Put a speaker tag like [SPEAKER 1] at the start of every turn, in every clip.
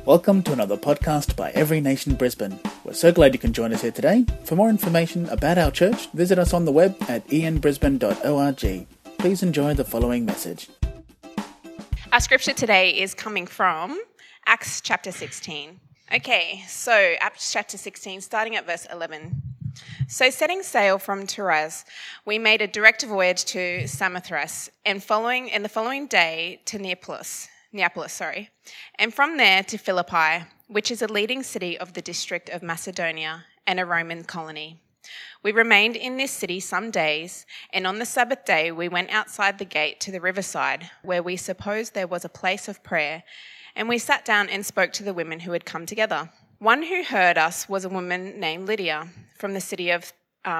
[SPEAKER 1] Welcome to another podcast by Every Nation Brisbane. We're so glad you can join us here today. For more information about our church, visit us on the web at enbrisbane.org. Please enjoy the following message.
[SPEAKER 2] Our scripture today is coming from Acts chapter 16. Okay, so Acts chapter 16, starting at verse 11. So setting sail from Tyras, we made a direct voyage to Samothrace, and the following day to Neapolis, and from there to Philippi, which is a leading city of the district of Macedonia and a Roman colony. We remained in this city some days, and on the Sabbath day we went outside the gate to the riverside, where we supposed there was a place of prayer, and we sat down and spoke to the women who had come together. One who heard us was a woman named Lydia from the city of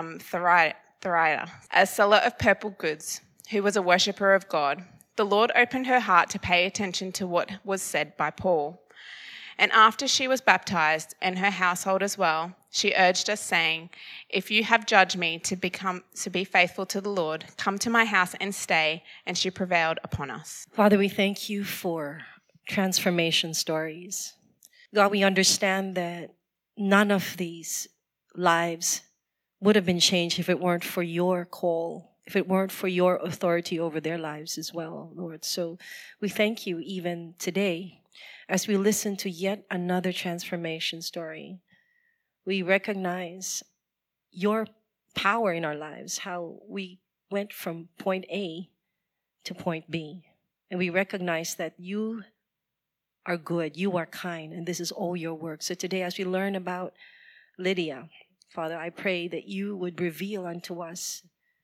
[SPEAKER 2] Thyatira, a seller of purple goods, who was a worshipper of God. The Lord opened her heart to pay attention to what was said by Paul. And after she was baptized, and her household as well, she urged us, saying, "If you have judged me to be faithful to the Lord, come to my house and stay." And she prevailed upon us.
[SPEAKER 3] Father, we thank you for transformation stories. God, we understand that none of these lives would have been changed if it weren't for your call, if it weren't for your authority over their lives as well, Lord. So we thank you even today as we listen to yet another transformation story. We recognize your power in our lives, how we went from point A to point B. And we recognize that you are good, you are kind, and this is all your work. So today, as we learn about Lydia, Father, I pray that you would reveal unto us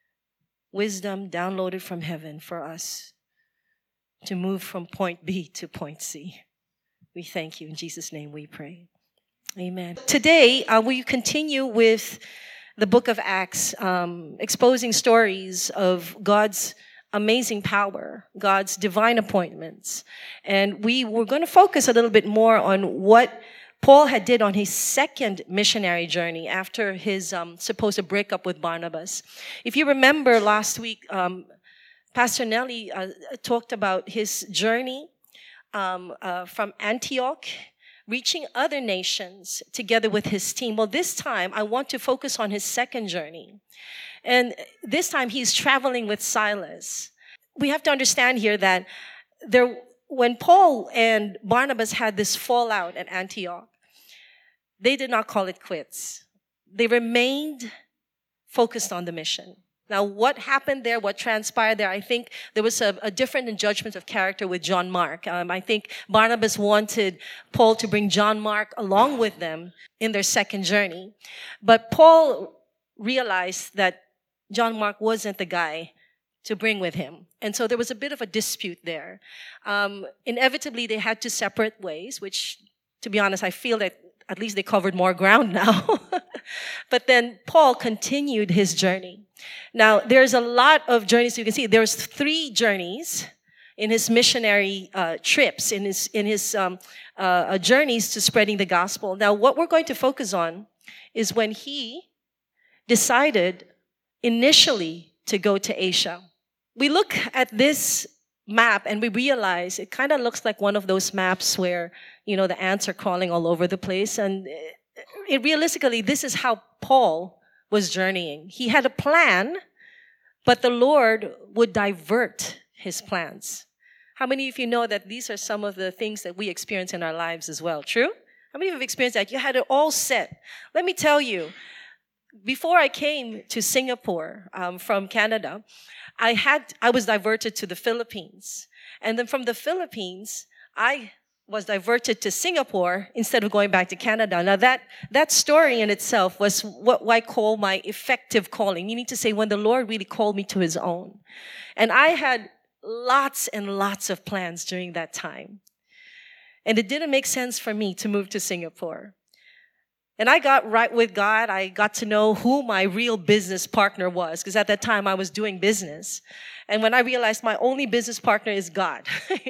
[SPEAKER 3] wisdom downloaded from heaven for us to move from point B to point C. We thank you. In Jesus' name we pray. Amen. Today, we continue with the book of Acts, exposing stories of God's amazing power, God's divine appointments. And we were going to focus a little bit more on what Paul had did on his second missionary journey after his supposed breakup with Barnabas. If you remember last week, Pastor Nelly talked about his journey from Antioch, reaching other nations together with his team. Well, this time I want to focus on his second journey. And this time he's traveling with Silas. We have to understand here that when Paul and Barnabas had this fallout at Antioch, they did not call it quits. They remained focused on the mission. Now, what happened there, what transpired there, I think there was a difference in judgment of character with John Mark. I think Barnabas wanted Paul to bring John Mark along with them in their second journey. But Paul realized that John Mark wasn't the guy to bring with him. And so there was a bit of a dispute there. Inevitably, they had to separate ways, which, to be honest, I feel that at least they covered more ground now. But then Paul continued his journey. Now, there's a lot of journeys you can see. There's 3 journeys in his missionary trips, in his journeys to spreading the gospel. Now, what we're going to focus on is when he decided initially to go to Asia. We look at this map and we realize it kind of looks like one of those maps where, the ants are crawling all over the place. And realistically, this is how Paul was journeying. He had a plan, but the Lord would divert his plans. How many of you know that these are some of the things that we experience in our lives as well? True? How many of you have experienced that? You had it all set. Let me tell you, before I came to Singapore from Canada, I was diverted to the Philippines. And then from the Philippines, I was diverted to Singapore instead of going back to Canada. Now that story in itself was what I call my effective calling. You need to say when the Lord really called me to his own. And I had lots and lots of plans during that time. And it didn't make sense for me to move to Singapore. And I got right with God. I got to know who my real business partner was, because at that time I was doing business. And when I realized my only business partner is God,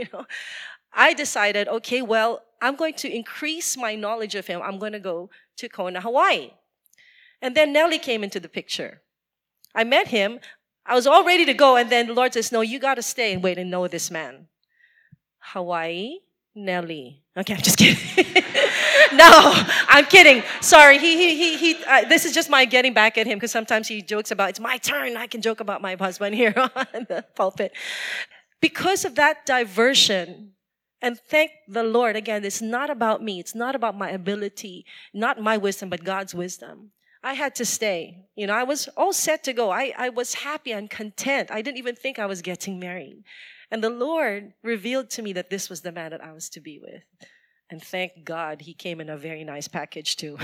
[SPEAKER 3] I decided, okay, well, I'm going to increase my knowledge of him. I'm going to go to Kona, Hawaii. And then Nelly came into the picture. I met him. I was all ready to go. And then the Lord says, no, you got to stay and wait and know this man. Hawaii, Nelly. Okay, I'm just kidding. No, I'm kidding. Sorry. This is just my getting back at him because sometimes he jokes about, it's my turn. I can joke about my husband here on the pulpit. Because of that diversion, and thank the Lord, again, it's not about me. It's not about my ability, not my wisdom, but God's wisdom. I had to stay. I was all set to go. I was happy and content. I didn't even think I was getting married. And the Lord revealed to me that this was the man that I was to be with. And thank God he came in a very nice package too.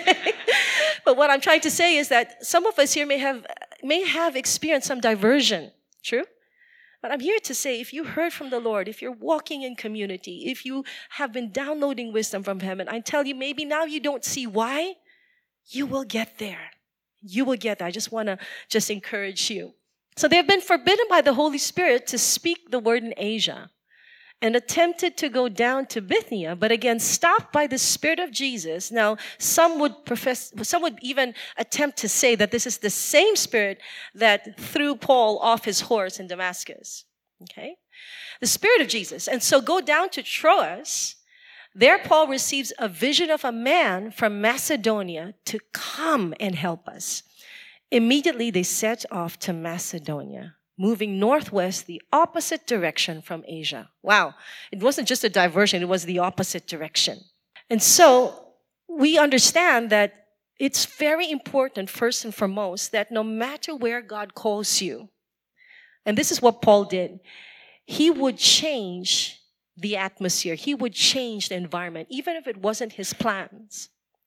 [SPEAKER 3] But what I'm trying to say is that some of us here may have experienced some diversion. True? But I'm here to say, if you heard from the Lord, if you're walking in community, if you have been downloading wisdom from heaven, I tell you, maybe now you don't see why, you will get there. You will get there. I just want to encourage you. So they have been forbidden by the Holy Spirit to speak the word in Asia and attempted to go down to Bithynia, but again stopped by the Spirit of Jesus. Now, some would even attempt to say that this is the same Spirit that threw Paul off his horse in Damascus. Okay? The Spirit of Jesus. And so go down to Troas. There Paul receives a vision of a man from Macedonia to come and help us. Immediately they set off to Macedonia, moving northwest the opposite direction from Asia. Wow. It wasn't just a diversion, it was the opposite direction. And so we understand that it's very important, first and foremost, that no matter where God calls you, and this is what Paul did, he would change the atmosphere. He would change the environment, even if it wasn't his plans.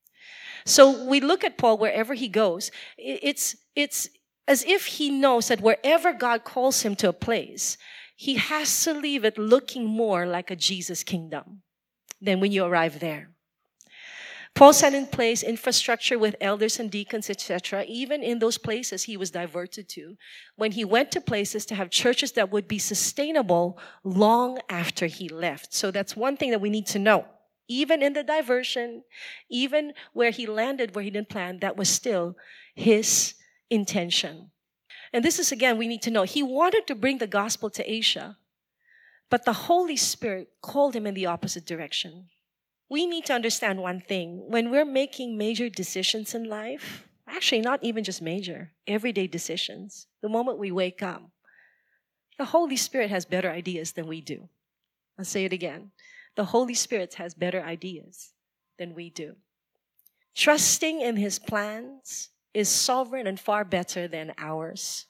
[SPEAKER 3] So we look at Paul wherever he goes. It's as if he knows that wherever God calls him to a place, he has to leave it looking more like a Jesus kingdom than when you arrive there. Paul set in place infrastructure with elders and deacons, etc., even in those places he was diverted to, when he went to places to have churches that would be sustainable long after he left. So that's one thing that we need to know. Even in the diversion, even where he landed, where he didn't plan, that was still his intention. And this is, again, we need to know. He wanted to bring the gospel to Asia, but the Holy Spirit called him in the opposite direction. We need to understand one thing. When we're making major decisions in life, actually not even just major, everyday decisions, the moment we wake up, the Holy Spirit has better ideas than we do. I'll say it again. The Holy Spirit has better ideas than we do. Trusting in His plans is sovereign and far better than ours.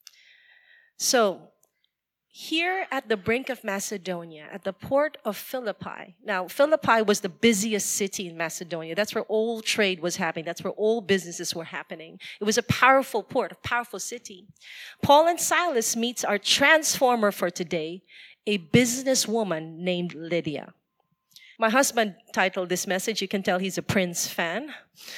[SPEAKER 3] So, here at the brink of Macedonia, at the port of Philippi. Now, Philippi was the busiest city in Macedonia. That's where all trade was happening. That's where all businesses were happening. It was a powerful port, a powerful city. Paul and Silas meets our transformer for today, a businesswoman named Lydia. My husband titled this message, you can tell he's a Prince fan.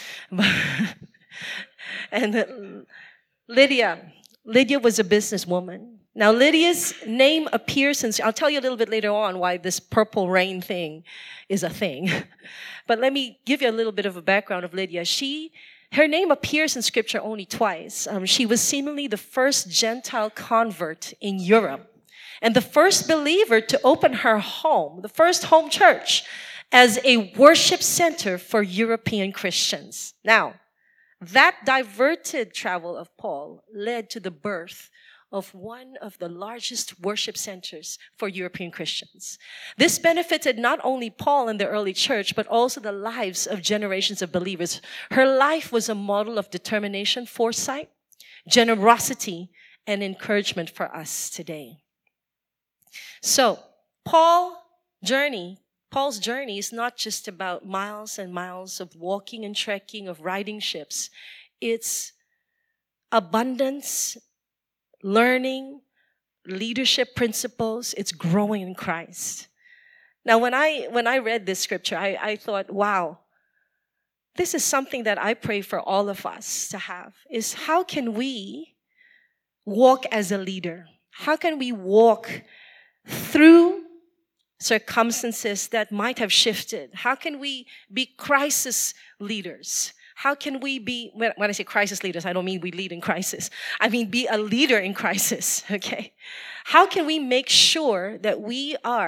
[SPEAKER 3] And Lydia was a businesswoman. Now, Lydia's name appears, I'll tell you a little bit later on why this purple rain thing is a thing. But let me give you a little bit of a background of Lydia. Her name appears in Scripture only twice. She was seemingly the first Gentile convert in Europe and the first believer to open her home, the first home church, as a worship center for European Christians. Now, that diverted travel of Paul led to the birth of one of the largest worship centers for European Christians. This benefited not only Paul and the early church, but also the lives of generations of believers. Her life was a model of determination, foresight, generosity, and encouragement for us today. So, Paul's journey is not just about miles and miles of walking and trekking, of riding ships. It's abundance, learning, leadership principles. It's growing in Christ. Now, when I read this scripture, I thought, wow, this is something that I pray for all of us to have, is how can we walk as a leader? How can we walk through circumstances that might have shifted? How can we be crisis leaders? How can we be, when I say crisis leaders, I don't mean we lead in crisis. I mean be a leader in crisis, okay? How can we make sure that we are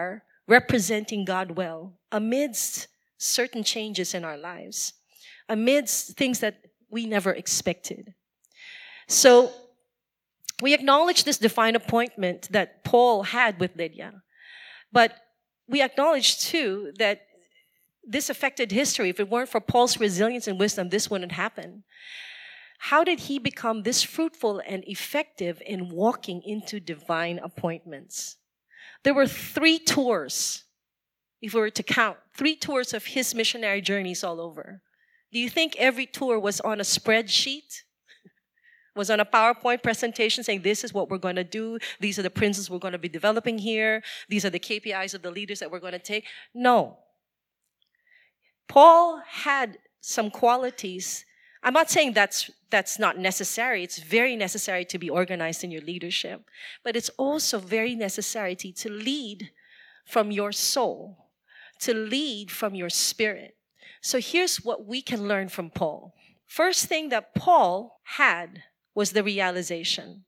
[SPEAKER 3] representing God well amidst certain changes in our lives, amidst things that we never expected. So we acknowledge this divine appointment that Paul had with Lydia, but we acknowledge too that this affected history. If it weren't for Paul's resilience and wisdom, this wouldn't happen. How did he become this fruitful and effective in walking into divine appointments? There were 3 tours, if we were to count, 3 tours of his missionary journeys all over. Do you think every tour was on a spreadsheet? Was on a PowerPoint presentation saying, this is what we're going to do. These are the principles we're going to be developing here. These are the KPIs of the leaders that we're going to take. No. Paul had some qualities. I'm not saying that's not necessary. It's very necessary to be organized in your leadership. But it's also very necessary to lead from your soul, to lead from your spirit. So here's what we can learn from Paul. First thing that Paul had was the realization.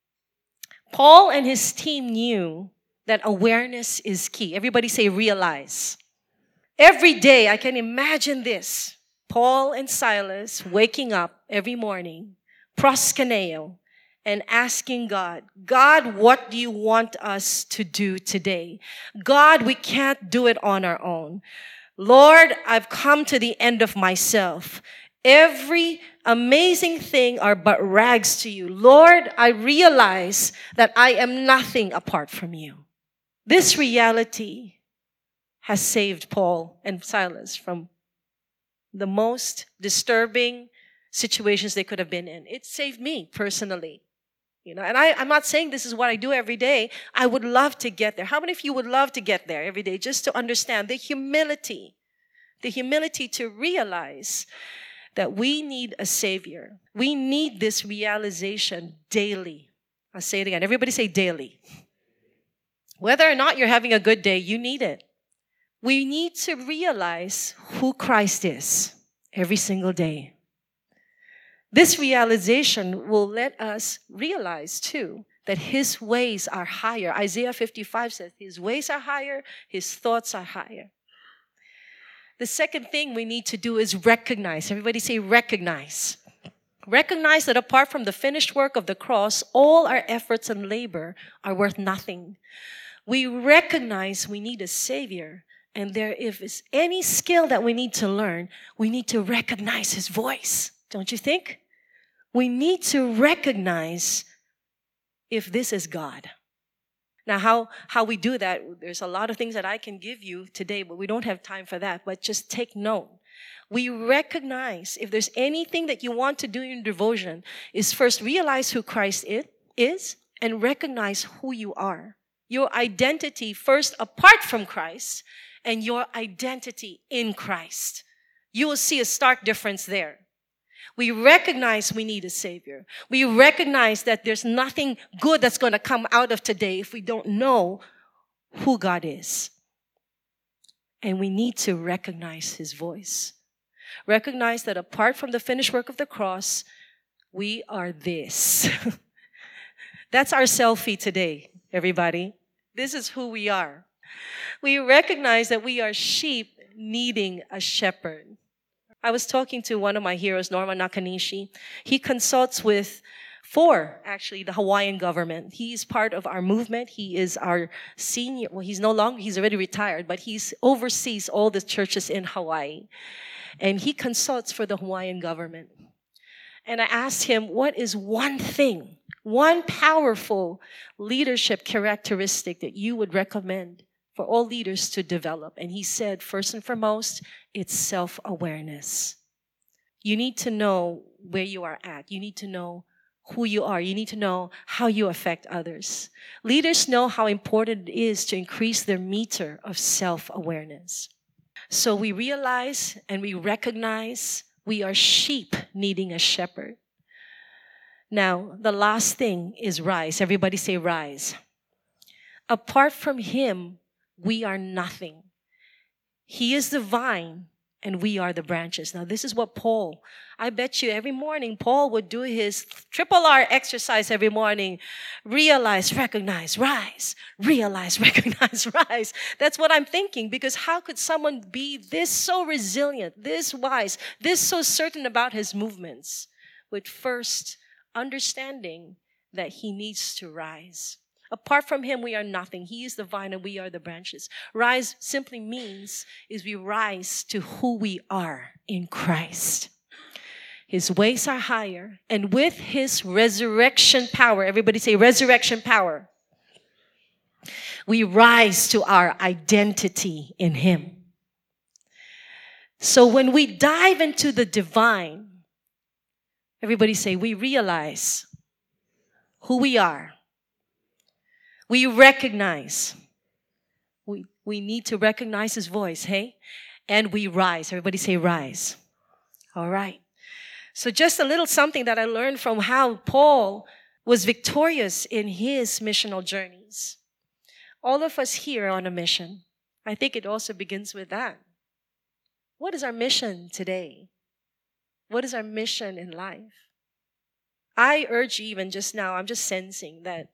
[SPEAKER 3] Paul and his team knew that awareness is key. Everybody say realize. Every day, I can imagine this. Paul and Silas waking up every morning, proskuneo, and asking God, God, what do you want us to do today? God, we can't do it on our own. Lord, I've come to the end of myself. Every amazing thing are but rags to you. Lord, I realize that I am nothing apart from you. This reality has saved Paul and Silas from the most disturbing situations they could have been in. It saved me personally. And I'm not saying this is what I do every day. I would love to get there. How many of you would love to get there every day just to understand the humility to realize that we need a Savior. We need this realization daily. I'll say it again. Everybody say daily. Whether or not you're having a good day, you need it. We need to realize who Christ is every single day. This realization will let us realize too that His ways are higher. Isaiah 55 says His ways are higher, His thoughts are higher. The second thing we need to do is recognize. Everybody say recognize. Recognize that apart from the finished work of the cross, all our efforts and labor are worth nothing. We recognize we need a Savior. And if there's any skill that we need to learn, we need to recognize His voice. Don't you think? We need to recognize if this is God. Now, how we do that, there's a lot of things that I can give you today, but we don't have time for that. But just take note. We recognize if there's anything that you want to do in devotion is first realize who Christ is and recognize who you are. Your identity first apart from Christ and your identity in Christ. You will see a stark difference there. We recognize we need a Savior. We recognize that there's nothing good that's going to come out of today if we don't know who God is. And we need to recognize His voice. Recognize that apart from the finished work of the cross, we are this. That's our selfie today, everybody. This is who we are. We recognize that we are sheep needing a shepherd. I was talking to one of my heroes, Norman Nakanishi. He consults with the Hawaiian government. He's part of our movement. He is our senior, he's already retired, but he oversees all the churches in Hawaii. And he consults for the Hawaiian government. And I asked him, what is one thing, one powerful leadership characteristic that you would recommend for all leaders to develop? And he said, first and foremost, it's self-awareness. You need to know where you are at. You need to know who you are. You need to know how you affect others. Leaders know how important it is to increase their meter of self-awareness. So we realize and we recognize we are sheep needing a shepherd. Now, the last thing is rise. Everybody say rise. Apart from Him, we are nothing. He is the vine and we are the branches. Now, this is what Paul, I bet you every morning, Paul would do his triple R exercise every morning. Realize, recognize, rise. Realize, recognize, rise. That's what I'm thinking, because how could someone be this so resilient, this wise, this so certain about his movements, with first understanding that he needs to rise? Apart from him, we are nothing. He is the vine and we are the branches. Rise simply means is we rise to who we are in Christ. His ways are higher, and with his resurrection power, everybody say resurrection power, we rise to our identity in him. So when we dive into the divine, everybody say we realize who we are. We recognize. We need to recognize his voice, hey? And we rise. Everybody say rise. All right. So just a little something that I learned from how Paul was victorious in his missional journeys. All of us here are on a mission. I think it also begins with that. What is our mission today? What is our mission in life? I urge you, even just now, I'm just sensing that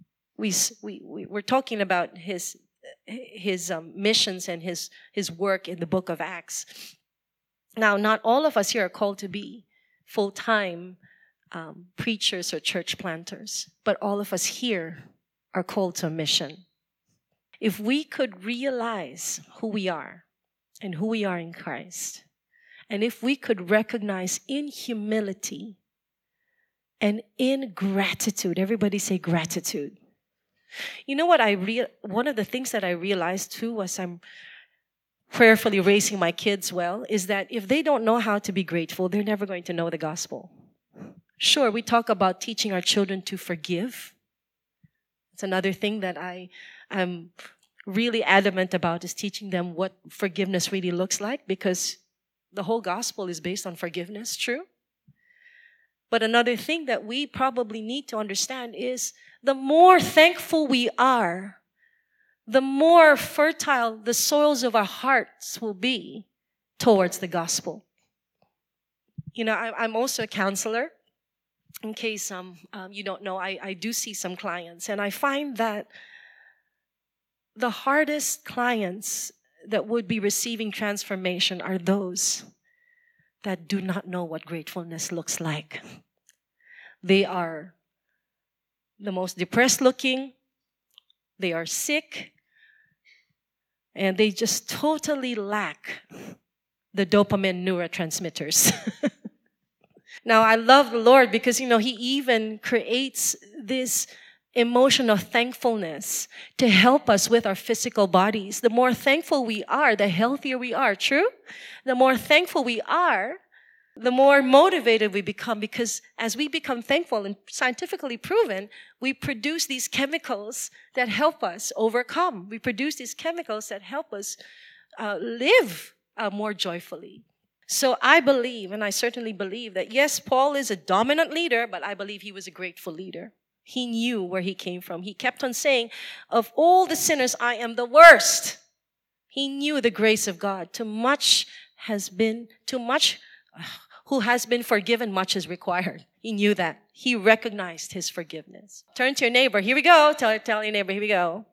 [SPEAKER 3] we're talking about his missions and his work in the book of Acts. Now, not all of us here are called to be full-time preachers or church planters, but all of us here are called to a mission. If we could realize who we are and who we are in Christ, and if we could recognize in humility and in gratitude, everybody say gratitude. You know what one of the things that I realized too as I'm prayerfully raising my kids well is that if they don't know how to be grateful, they're never going to know the gospel. Sure, we talk about teaching our children to forgive. It's another thing that I am really adamant about, is teaching them what forgiveness really looks like, because the whole gospel is based on forgiveness, true? But another thing that we probably need to understand is the more thankful we are, the more fertile the soils of our hearts will be towards the gospel. You know, I'm also a counselor. In case you don't know, I do see some clients, and I find that the hardest clients that would be receiving transformation are those that do not know what gratefulness looks like. They are the most depressed looking, they are sick, and they just totally lack the dopamine neurotransmitters. Now, I love the Lord because, you know, He even creates this emotion of thankfulness to help us with our physical bodies. The more thankful we are, the healthier we are, true? The more thankful we are, the more motivated we become, because as we become thankful and scientifically proven, we produce these chemicals that help us overcome. We produce these chemicals that help us live more joyfully. So I believe, and I certainly believe, that yes, Paul is a dominant leader, but I believe he was a grateful leader. He knew where he came from. He kept on saying, of all the sinners, I am the worst. He knew the grace of God. Who has been forgiven, much is required. He knew that. He recognized his forgiveness. Turn to your neighbor. Here we go. Tell your neighbor. Here we go.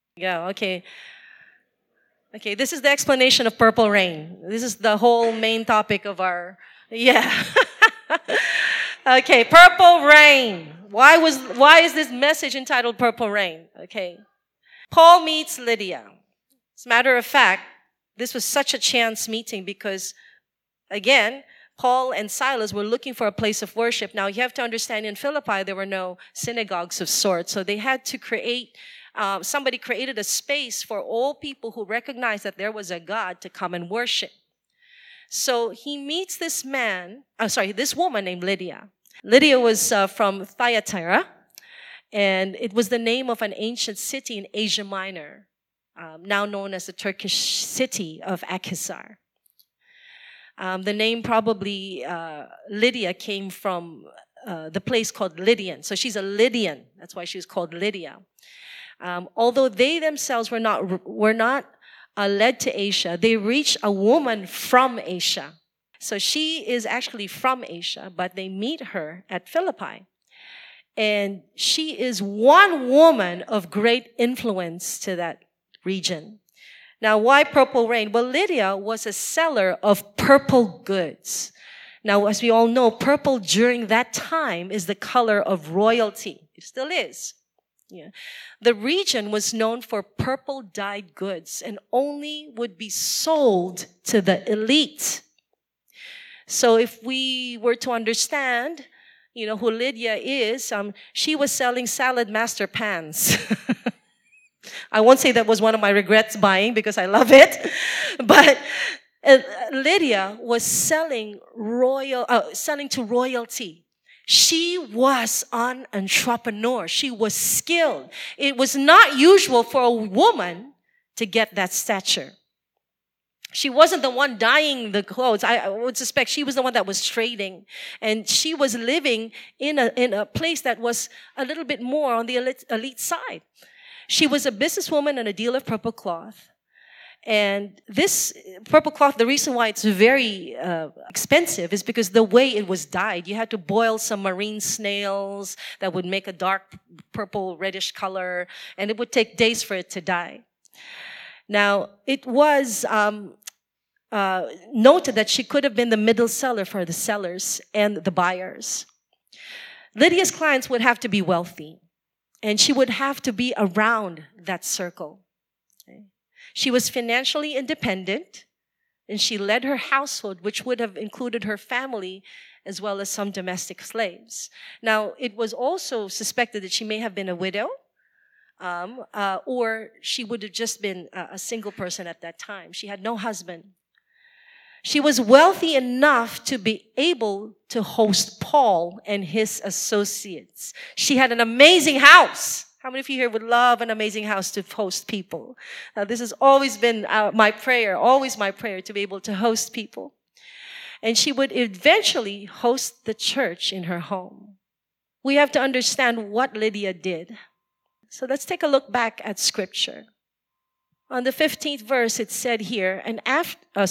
[SPEAKER 3] Okay, this is the explanation of purple rain. This is the whole main topic of our, Okay, purple rain. Why is this message entitled Purple Rain? Okay. Paul meets Lydia. As a matter of fact, this was such a chance meeting because, again, Paul and Silas were looking for a place of worship. Now, you have to understand, in Philippi, there were no synagogues of sorts. So they had to somebody created a space for all people who recognized that there was a God to come and worship. So he meets this woman named Lydia. Lydia was from Thyatira, and it was the name of an ancient city in Asia Minor, now known as the Turkish city of Akhisar. The name probably Lydia came from the place called Lydian. So she's a Lydian. That's why she was called Lydia. Although they themselves were not led to Asia, they reach a woman from Asia. So she is actually from Asia, but they meet her at Philippi. And she is one woman of great influence to that region. Now, why Purple Rain? Well, Lydia was a seller of purple goods. Now, as we all know, purple during that time is the color of royalty. It still is. Yeah. The region was known for purple dyed goods and only would be sold to the elite. So if we were to understand, who Lydia is, she was selling Salad Master pans. I won't say that was one of my regrets buying because I love it. But Lydia was selling to royalty. She was an entrepreneur. She was skilled. It was not usual for a woman to get that stature. She wasn't the one dyeing the clothes. I would suspect she was the one that was trading. And she was living in a place that was a little bit more on the elite side. She was a businesswoman and a dealer of purple cloth. And this purple cloth, the reason why it's very expensive is because the way it was dyed. You had to boil some marine snails that would make a dark purple reddish color, and it would take days for it to dye. Now, it was noted that she could have been the middle seller for the sellers and the buyers. Lydia's clients would have to be wealthy, and she would have to be around that circle. She was financially independent, and she led her household, which would have included her family as well as some domestic slaves. Now, it was also suspected that she may have been a widow, or she would have just been a single person at that time. She had no husband. She was wealthy enough to be able to host Paul and his associates. She had an amazing house. How many of you here would love an amazing house to host people? This has always been my prayer, to be able to host people. And she would eventually host the church in her home. We have to understand what Lydia did. So let's take a look back at scripture. On the 15th verse, it said here, we'll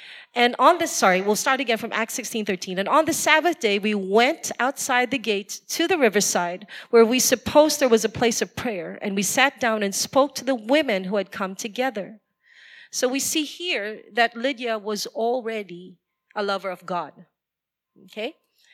[SPEAKER 3] start again from Acts 16:13. And on the Sabbath day, we went outside the gate to the riverside, where we supposed there was a place of prayer, and we sat down and spoke to the women who had come together. So we see here that Lydia was already a lover of God. Okay?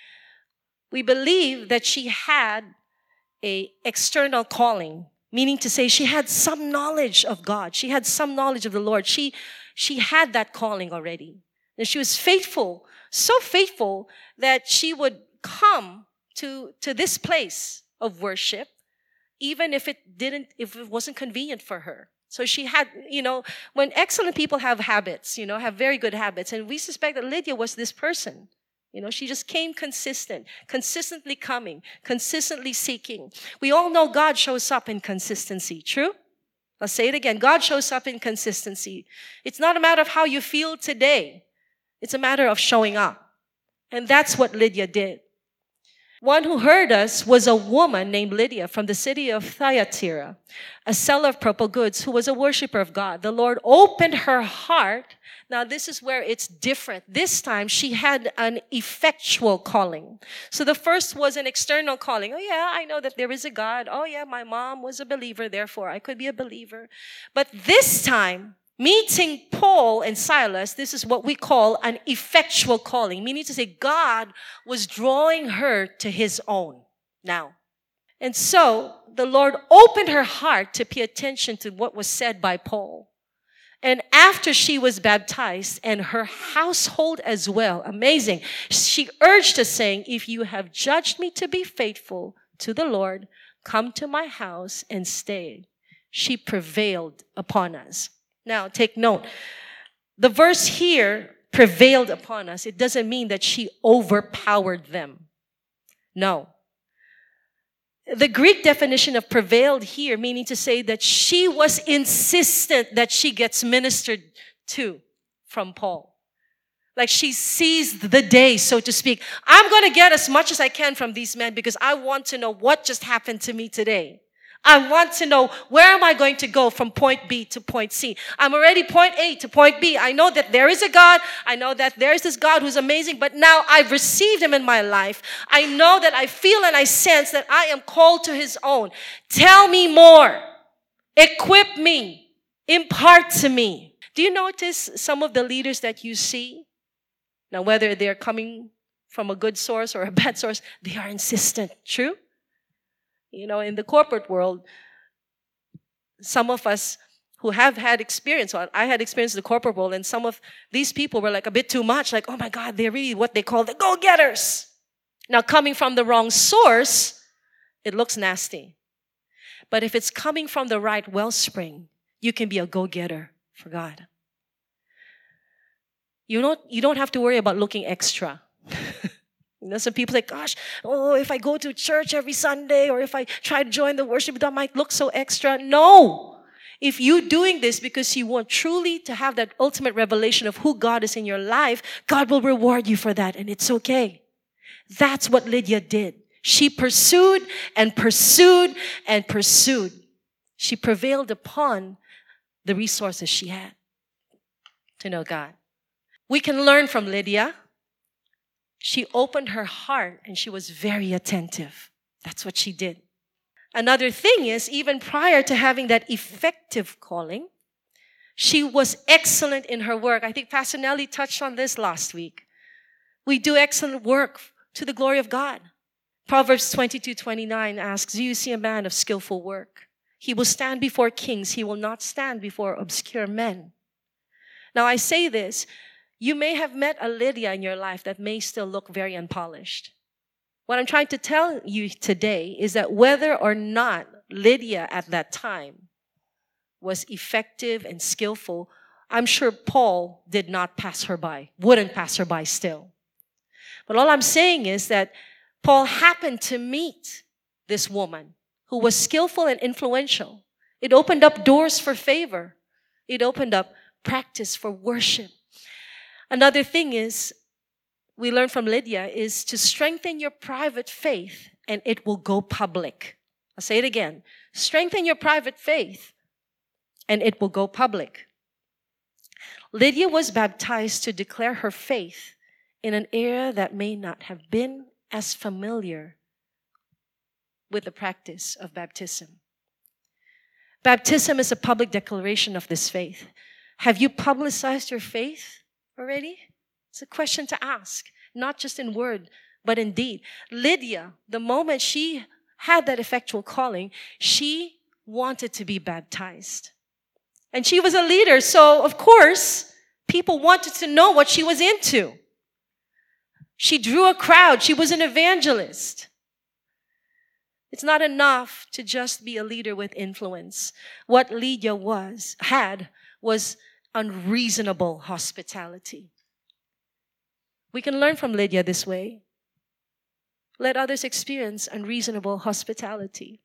[SPEAKER 3] We believe that she had an external calling, meaning to say she had some knowledge of God. She had some knowledge of the Lord. She had that calling already. And she was faithful, so faithful that she would come to this place of worship, even if it wasn't convenient for her. So she had, when excellent people have habits, have very good habits, and we suspect that Lydia was this person. She just came consistently coming, consistently seeking. We all know God shows up in consistency. True? Let's say it again. God shows up in consistency. It's not a matter of how you feel today. It's a matter of showing up. And that's what Lydia did. One who heard us was a woman named Lydia from the city of Thyatira, a seller of purple goods who was a worshiper of God. The Lord opened her heart. Now, this is where it's different. This time, she had an effectual calling. So the first was an external calling. Oh, yeah, I know that there is a God. Oh, yeah, my mom was a believer, therefore I could be a believer. But this time, meeting Paul and Silas, this is what we call an effectual calling, meaning to say God was drawing her to his own now. And so the Lord opened her heart to pay attention to what was said by Paul. And after she was baptized, and her household as well, amazing, she urged us saying, if you have judged me to be faithful to the Lord, come to my house and stay. She prevailed upon us. Now, take note. The verse here, prevailed upon us, it doesn't mean that she overpowered them. No. The Greek definition of prevailed here, meaning to say that she was insistent that she gets ministered to from Paul. Like she seized the day, so to speak. I'm going to get as much as I can from these men because I want to know what just happened to me today. I want to know, where am I going to go from point B to point C? I'm already point A to point B. I know that there is a God. I know that there is this God who's amazing, but now I've received him in my life. I know that I feel and I sense that I am called to his own. Tell me more. Equip me. Impart to me. Do you notice some of the leaders that you see? Now, whether they're coming from a good source or a bad source, they are insistent. True? You know, in the corporate world, some of us who have had experience, well, I had experience in the corporate world, and some of these people were like a bit too much, like, oh my God, they're really what they call the go-getters. Now, coming from the wrong source, it looks nasty. But if it's coming from the right wellspring, you can be a go-getter for God. You don't have to worry about looking extra. You know, some people say, gosh, if I go to church every Sunday or if I try to join the worship, that might look so extra. No. If you're doing this because you want truly to have that ultimate revelation of who God is in your life, God will reward you for that, and it's okay. That's what Lydia did. She pursued and pursued and pursued. She prevailed upon the resources she had to know God. We can learn from Lydia. She opened her heart and she was very attentive. That's what she did. Another thing is, even prior to having that effective calling, she was excellent in her work. I think Pastor Nelly touched on this last week. We do excellent work to the glory of God. Proverbs 22:29 asks, do you see a man of skillful work? He will stand before kings. He will not stand before obscure men. Now I say this, you may have met a Lydia in your life that may still look very unpolished. What I'm trying to tell you today is that whether or not Lydia at that time was effective and skillful, I'm sure Paul did not pass her by, wouldn't pass her by still. But all I'm saying is that Paul happened to meet this woman who was skillful and influential. It opened up doors for favor. It opened up practice for worship. Another thing is, we learn from Lydia, is to strengthen your private faith and it will go public. I'll say it again. Strengthen your private faith and it will go public. Lydia was baptized to declare her faith in an era that may not have been as familiar with the practice of baptism. Baptism is a public declaration of this faith. Have you publicized your faith already? It's a question to ask, not just in word, but in deed. Lydia, the moment she had that effectual calling, she wanted to be baptized. And she was a leader, so of course, people wanted to know what she was into. She drew a crowd. She was an evangelist. It's not enough to just be a leader with influence. What Lydia had was unreasonable hospitality. We can learn from Lydia this way. Let others experience unreasonable hospitality.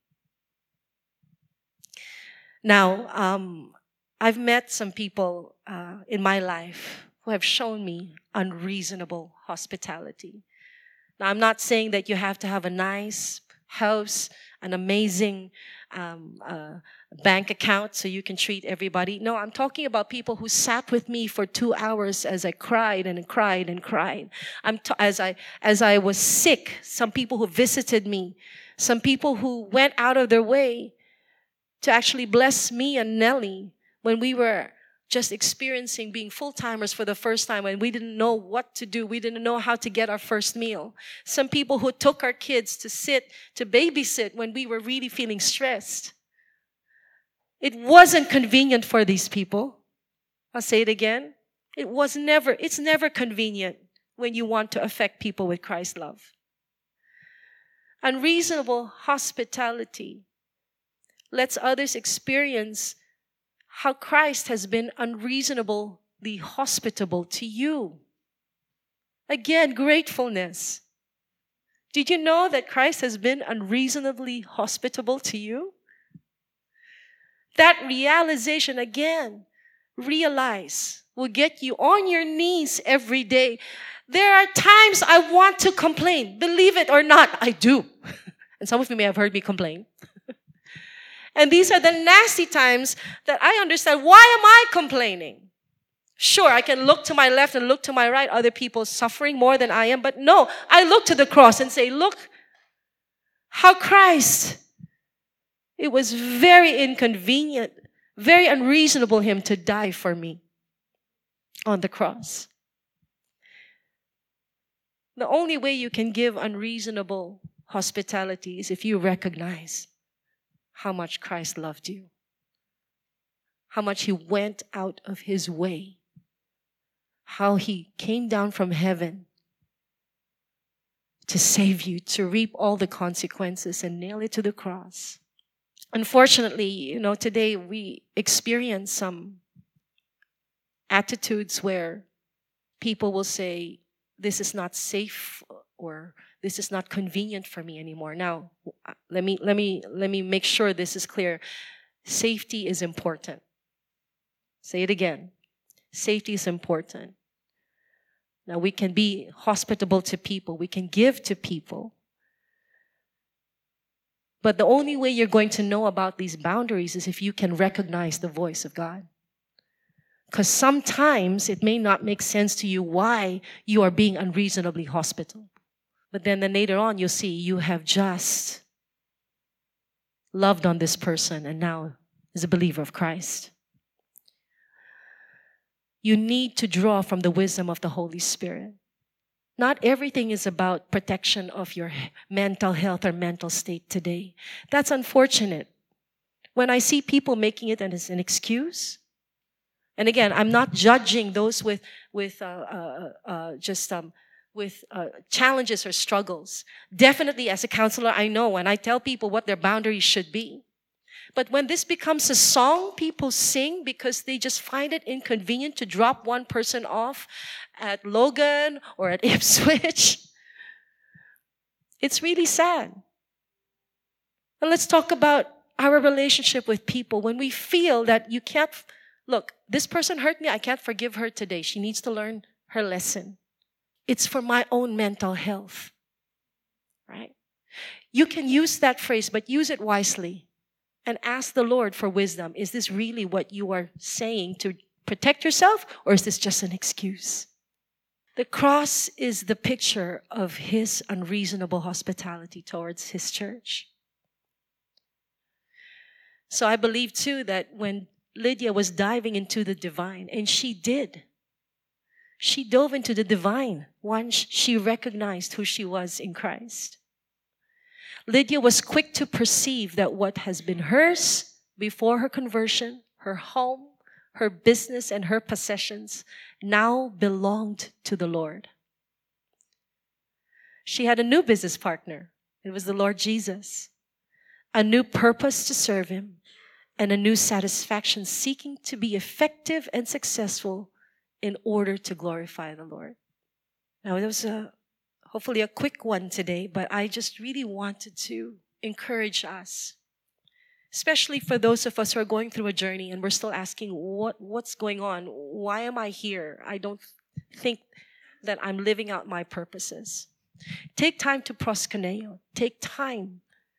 [SPEAKER 3] Now, I've met some people in my life who have shown me unreasonable hospitality. Now, I'm not saying that you have to have a nice house, an amazing bank account so you can treat everybody. No, I'm talking about people who sat with me for 2 hours as I cried and cried and cried. As I was sick, some people who visited me, some people who went out of their way to actually bless me and Nellie when we were just experiencing being full-timers for the first time and we didn't know what to do. We didn't know how to get our first meal. Some people who took our kids to babysit when we were really feeling stressed. It wasn't convenient for these people. I'll say it again. It's never convenient when you want to affect people with Christ's love. Unreasonable hospitality lets others experience how Christ has been unreasonably hospitable to you. Again, gratefulness. Did you know that Christ has been unreasonably hospitable to you? That realization, again, realize, will get you on your knees every day. There are times I want to complain. Believe it or not, I do. And some of you may have heard me complain. And these are the nasty times that I understand. Why am I complaining? Sure, I can look to my left and look to my right, other people suffering more than I am. But no, I look to the cross and say, look how Christ, it was very inconvenient, very unreasonable him to die for me on the cross. The only way you can give unreasonable hospitality is if you recognize how much Christ loved you, how much he went out of his way, how he came down from heaven to save you, to reap all the consequences and nail it to the cross. Unfortunately, today we experience some attitudes where people will say, this is not safe or this is not convenient for me anymore. Now, let me make sure this is clear. Safety is important. Say it again. Safety is important. Now, we can be hospitable to people. We can give to people. But the only way you're going to know about these boundaries is if you can recognize the voice of God. Because sometimes it may not make sense to you why you are being unreasonably hospitable. But then later on, you'll see you have just loved on this person and now is a believer of Christ. You need to draw from the wisdom of the Holy Spirit. Not everything is about protection of your mental health or mental state today. That's unfortunate. When I see people making it as an excuse, and again, I'm not judging those with challenges or struggles. Definitely, as a counselor, I know and I tell people what their boundaries should be. But when this becomes a song people sing because they just find it inconvenient to drop one person off at Logan or at Ipswich, it's really sad. And let's talk about our relationship with people. When we feel that you can't, look, this person hurt me, I can't forgive her today. She needs to learn her lesson. It's for my own mental health, right? You can use that phrase, but use it wisely. And ask the Lord for wisdom. Is this really what you are saying to protect yourself, or is this just an excuse? The cross is the picture of his unreasonable hospitality towards his church. So I believe too that when Lydia was diving into the divine, and she did, she dove into the divine once she recognized who she was in Christ. Lydia was quick to perceive that what has been hers before her conversion, her home, her business, and her possessions, now belonged to the Lord. She had a new business partner. It was the Lord Jesus. A new purpose to serve him, and a new satisfaction seeking to be effective and successful in order to glorify the Lord. Now, there was hopefully a quick one today, but I just really wanted to encourage us, especially for those of us who are going through a journey and we're still asking, what's going on? Why am I here? I don't think that I'm living out my purposes. Take time to proskuneo. Take time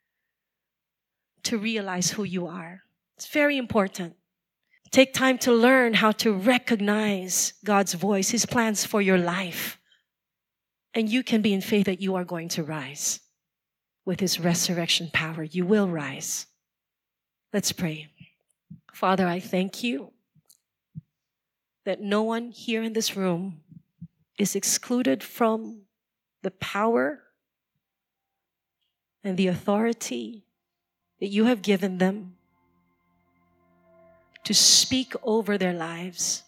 [SPEAKER 3] to realize who you are. It's very important. Take time to learn how to recognize God's voice, his plans for your life. And you can be in faith that you are going to rise. With his resurrection power, you will rise. Let's pray. Father, I thank you that no one here in this room is excluded from the power and the authority that you have given them to speak over their lives,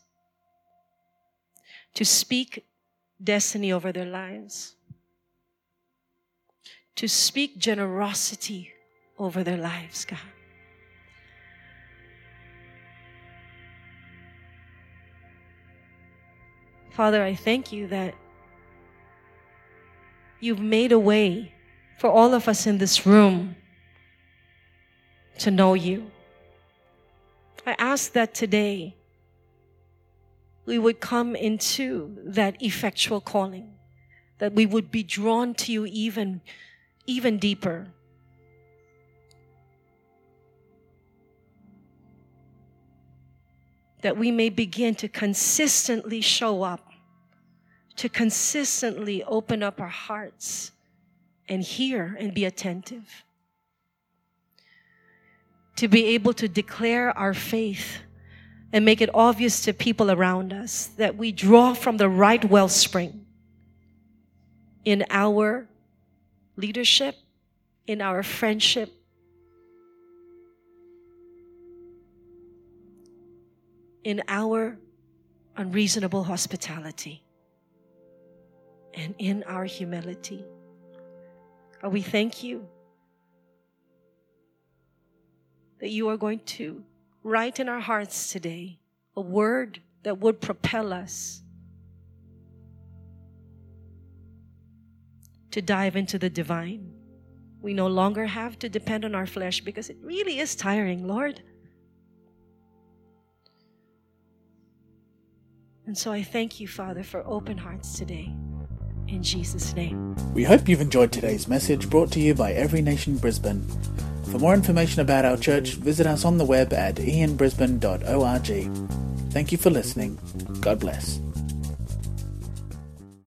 [SPEAKER 3] to speak destiny over their lives, to speak generosity over their lives, God. Father, I thank you that you've made a way for all of us in this room to know you. I ask that today we would come into that effectual calling, that we would be drawn to you even deeper. that we may begin to consistently show up, to consistently open up our hearts and hear and be attentive, to be able to declare our faith and make it obvious to people around us that we draw from the right wellspring in our leadership, in our friendship, in our unreasonable hospitality, and in our humility. God, we thank you that you are going to write in our hearts today a word that would propel us to dive into the divine. We no longer have to depend on our flesh because it really is tiring, Lord. And so I thank you, Father, for open hearts today. In Jesus' name.
[SPEAKER 1] We hope you've enjoyed today's message brought to you by Every Nation Brisbane. For more information about our church, visit us on the web at ianbrisbane.org. Thank you for listening. God bless.